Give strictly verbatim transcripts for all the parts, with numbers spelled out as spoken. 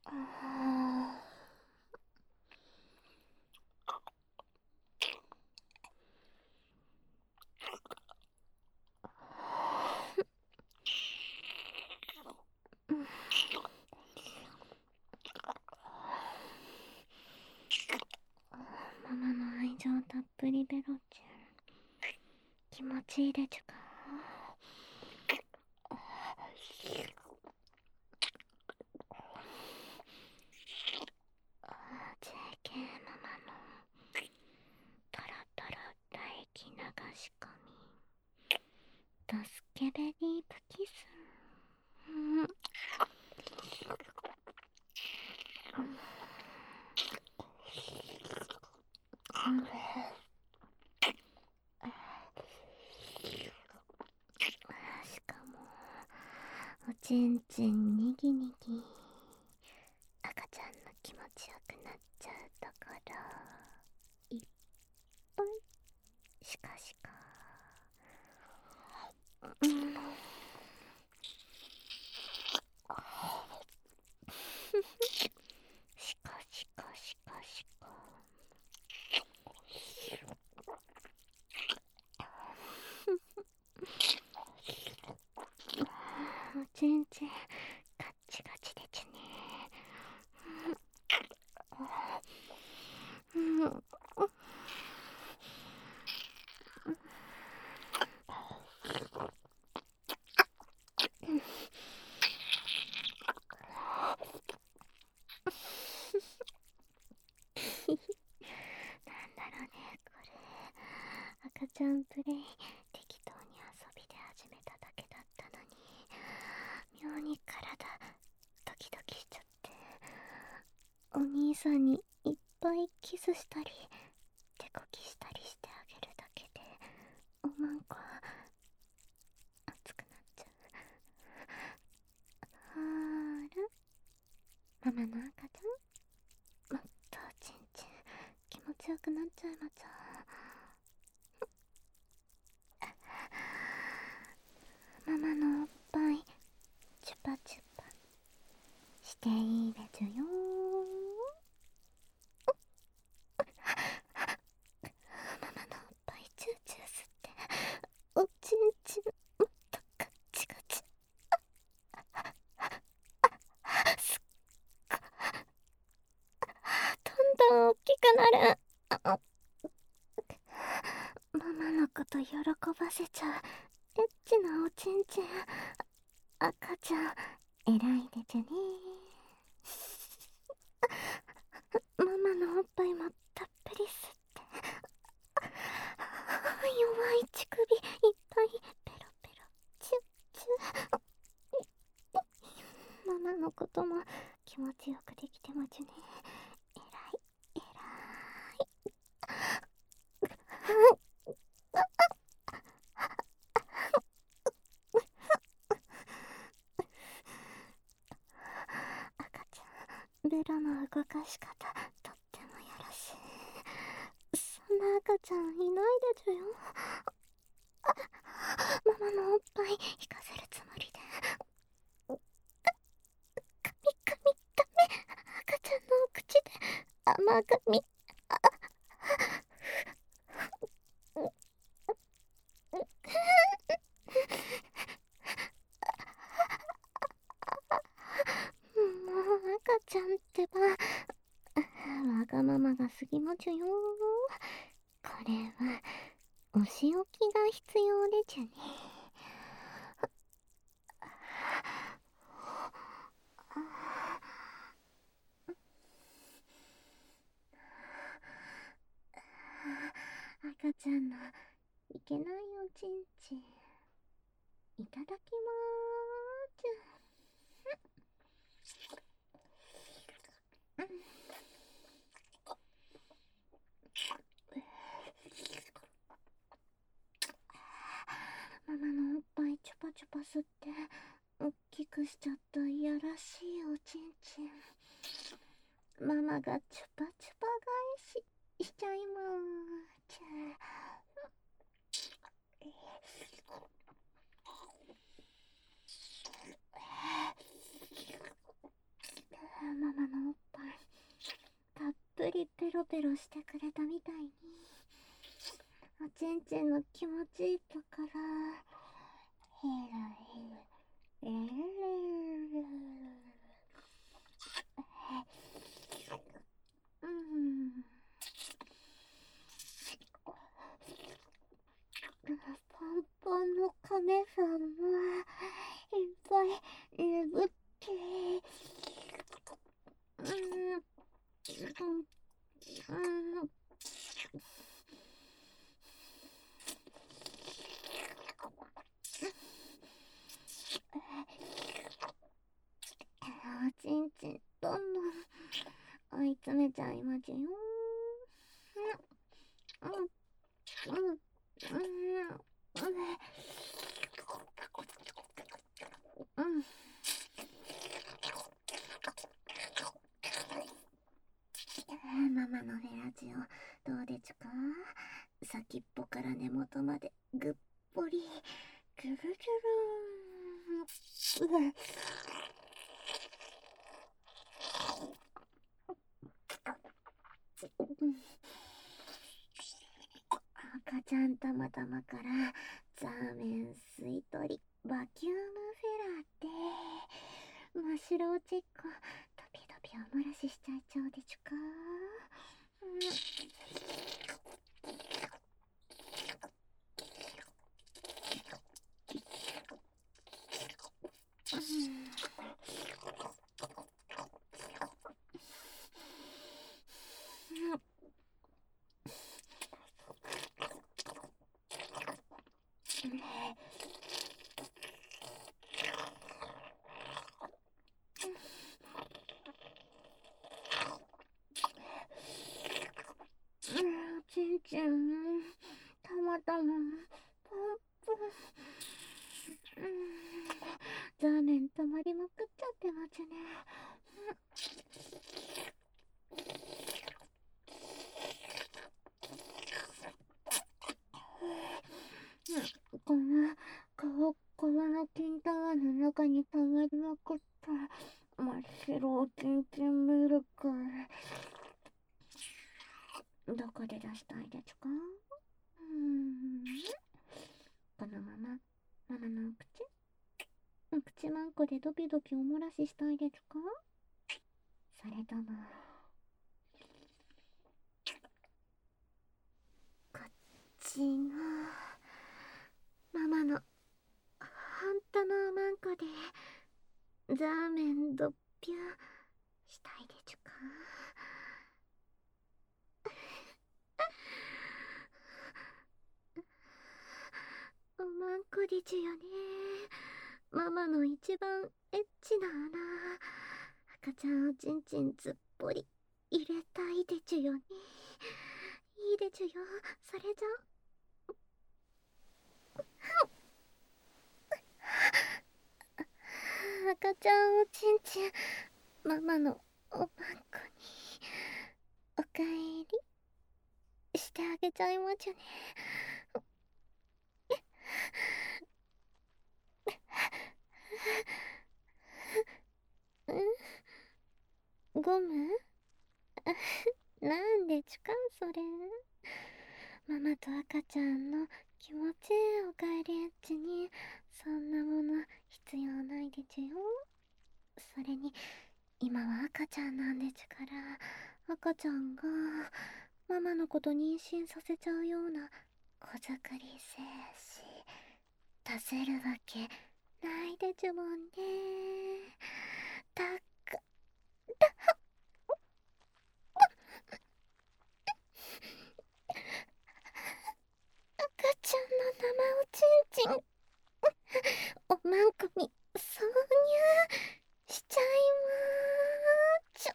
あママの愛情たっぷりベロチュン気持ちいいでちゅか。ジェーケー ママのトロトロ唾液流し込み助けベリープキス。うんしかもおちんちんにぎにぎ赤ちゃんの気持ちよくなっちゃうところいっぱいしかしかうんしかしかしかしかおちんちんガッチガチでちゅね。うんうんなんだろうねこれ。赤ちゃんプレイ適当に遊びで始めただけだったのに妙に体ドキドキしちゃって、お兄さんにいっぱいキスしたり手こきしたりしてあげるだけでおまんこ熱くなっちゃう。ほーらママの赤ちゃんもっとおちんちん気持ちよくなっちゃいまちゃう。ママのおっぱいチュパチュパしていいでちゅよママのおっぱいチューチュー吸っておちんちんもっとガッチガチすっごどんどん大きくなる。ママのこと喜ばせちゃうエッチなおちんちん赤ちゃん偉いでちゅね。ママのおっぱいもたっぷり吸って弱い乳首いっぱいペロペロチュッチュママのことも気持ちよくできてまちゅね。えらいえらい赤ちゃんベロの動かし方とってもよろしい。そんな赤ちゃんいないでちゅよ。ママのおっぱい引かせるつもりでカミカミダメ。赤ちゃんのお口で甘噛みもう赤ちゃんってばわがままが過ぎまちゅよ。これはお仕置きが必要でちゅね。赤ちゃんのいけないおちんちんいただきまーす。ママのおっぱいチュパチュパ吸っておっきくしちゃったいやらしいおちんちんママがチュパチュパ返ししちゃいまーちママりペロペロしてくれたみたいに、おちんちんの気持ちいいところ、ヘラヘラ、レレレレ、うん。ポンポンのカメさんもいっぱい眠って、うん、うん、うん。おちんちんどんどん追い詰めちゃいますよ。うん、うん、うん、うん、うん。ママのフェラチオどうでちゅか？先っぽから根元までぐっぽりぐるぐるーん。うわ、うん、赤ちゃん玉玉からザーメン吸い取りバキュームフェラって真っ白おちっこドビドビお漏らししちゃいちゃうでちゅか？うん、うん、ちんちんたまたまポンポン、うん、ザーメン溜まりまくっちゃってますね。うん、この顔この金玉の中に溜まりまくった真っ白おちんちんミルク、どこで出したいですか？うーん、このままママのお口お口まんこでドキドキお漏らししたいですか？それともこっちのママの本当のおまんこでザーメンドッピューしたいでちゅか？おまんこでちゅよね。ママの一番エッチな穴、赤ちゃんおちんちんずっぽり入れたいでちゅよね。いいでちゅよ。それじゃ赤ちゃんおちんちんママのおまんこにおかえりしてあげちゃいまちゅね。ん、ゴムなんでちかんそれ。ママと赤ちゃんの気持ちいいおかえりエッチにそんなもの必要ないでちゅよ。それに今は赤ちゃんなんでちゅから、赤ちゃんがママのこと妊娠させちゃうような子作り精子出せるわけないでちゅもんね。たく赤ちゃんの生おちんちんおまんこに挿入しちゃいまーちょ。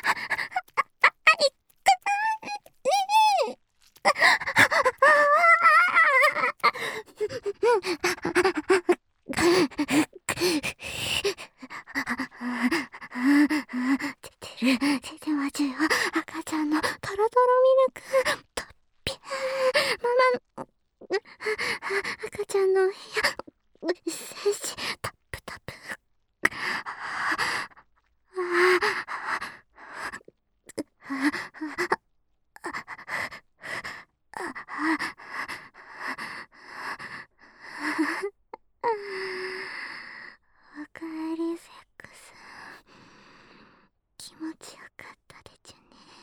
出てる、出てますよ。赤ちゃんのトロトロミルク。とっぴー。ママの、赤ちゃんのお部屋、精子、タップタップ。おかえりセックス、気持ちよかったでちゅ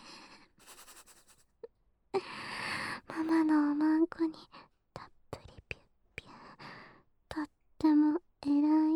ね。ママのおまんこにたっぷりピュッピュ、とってもえら